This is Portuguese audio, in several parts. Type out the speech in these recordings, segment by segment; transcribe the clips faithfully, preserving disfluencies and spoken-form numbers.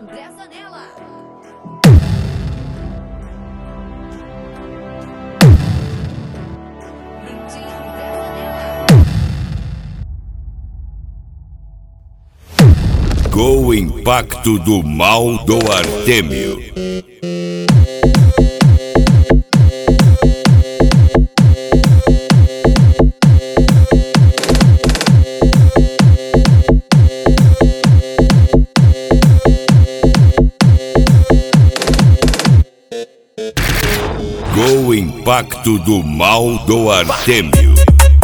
André Zanella. Com o impacto do mal do Artêmio. Com o impacto do mal do Artêmio.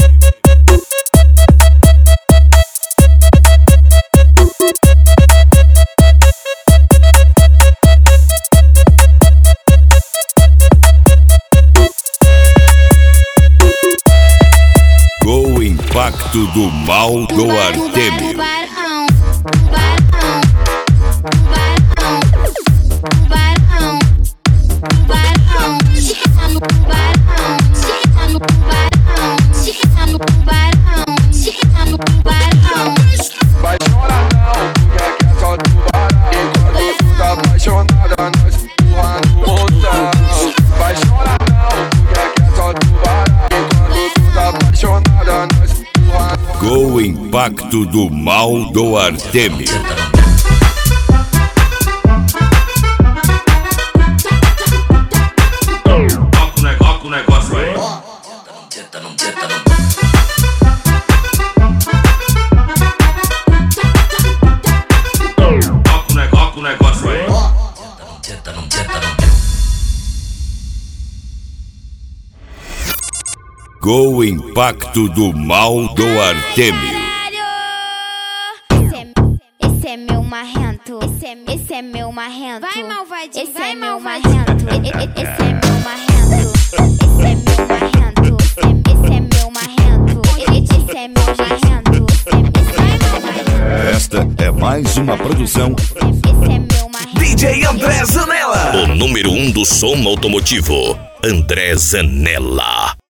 Com o impacto do mal do Artêmio. Vai chorar não, porque aqui é só tubarão. Enquanto tu tá apaixonada, nós empurra no montão. Vai chorar não, porque aqui é só tubarão. Enquanto tu tá apaixonada, nós empurra no montão. Com o impacto do mal do Artêmio. Toca o negócio aí. Toca o negócio aí. Com o impacto do mal do Artêmio. Esse é meu marrento, esse é, esse é meu marrento. Vai, malvadinho, esse vai, é meu malvadinho. marrento. E- e- Esse é meu marrento, esse é meu marrento. Esse é- Esse é meu marrento, E- e- esse é meu marrento. Esse é- esse é meu marrento. Esta é mais uma produção Esse é- esse é meu marrento. D J André Zanella. O número um do som automotivo, André Zanella.